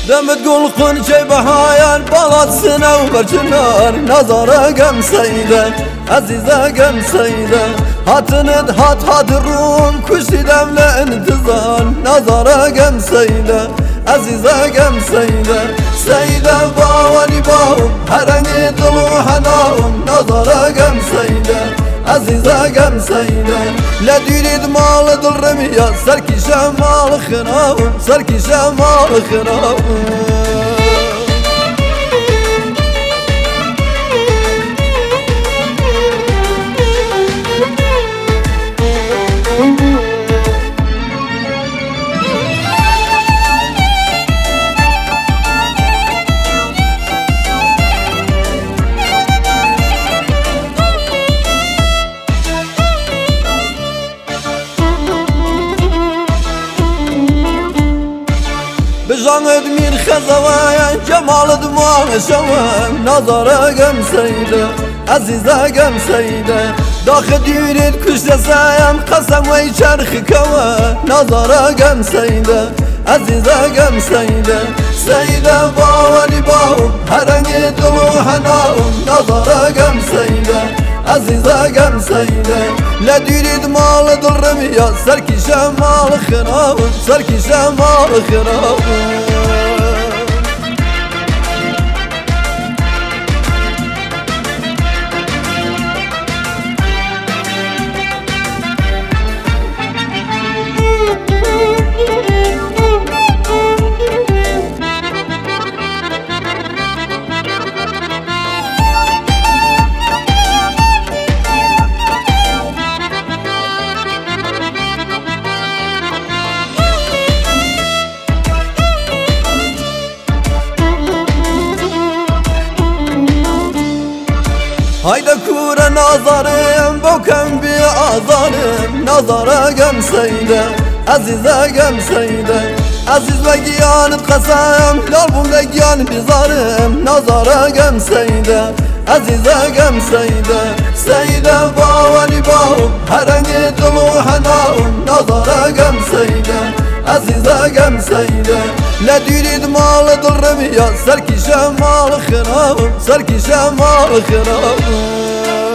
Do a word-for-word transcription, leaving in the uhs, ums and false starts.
دمت قول خنچه بهایان بالات سنه و برچنار نظاره گم سیده عزیزه گم سیده هاتند هات هات روم کشیدم لانتظار نظاره گم سیده عزیزه گم سیده سیده باولی باو هرنگی دلو حناوم نظاره گم سیده عزیزه گم سیده لدیرید مال دل رمیا سرکیشه مال خناوم سرکیشه مال خناوم بجاند میر خزوان جمال دماغ شوان نظاره گم سیده عزیزه گم سیده داخل دیرید کشت سایم قسم وی چرخ کوان نظاره گم سیده عزیزه گم سیده سیده باولی باو هرنگی دلو حناوم نظاره گم سیده عزیزه گم سیده لدیرید مال دل رمیا سرکیشه مال خناوم سرکیشه مال خناوم hayda kure nazarım bokem bir azarım nazara gem seyde azize gem seyde aziz ve giyanit kasam lalbum ve giyan bizarım nazara gem seyde azize gem seyde seyde bavali bav herengi dulu hanavum nazara gem seyde عزیزه گم سیده لدیرید مال دل رمیا سرکیشه مال خراب سرکیشه مال خراب